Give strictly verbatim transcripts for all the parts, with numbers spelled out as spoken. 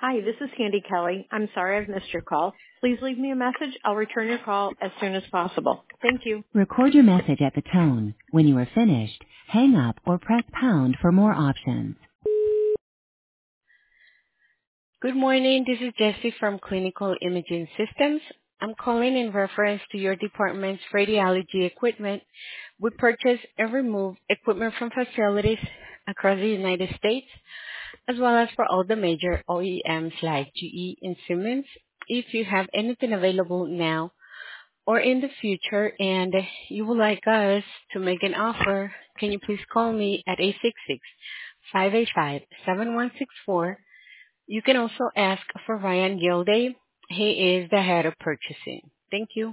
Hi, this is Candy Kelly. I'm sorry I've missed your call. Please leave me a message. I'll return your call as soon as possible. Thank you. Record your message at the tone. When you are finished, hang up or press pound for more options. Good morning. This is Jessie from Clinical Imaging Systems. I'm calling in reference to your department's radiology equipment. We purchase and remove equipment from facilities across the United States, as well as for all the major O E Ms like G E and Siemens. If you have anything available now or in the future and you would like us to make an offer, can you please call me at eight six six, five eight five, seven one six four. You can also ask for Ryan Gilday. He is the head of purchasing. Thank you.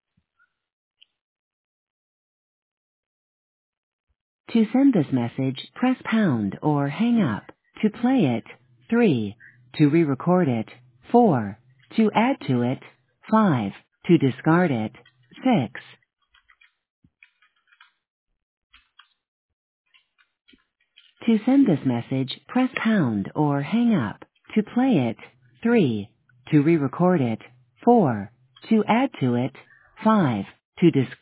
To send this message, press pound or hang up. To play it, three. To re-record it, four. To add to it, five. To discard it, six. To send this message, press pound or hang up. To play it, three. To re-record it, four. To add to it, five. To discard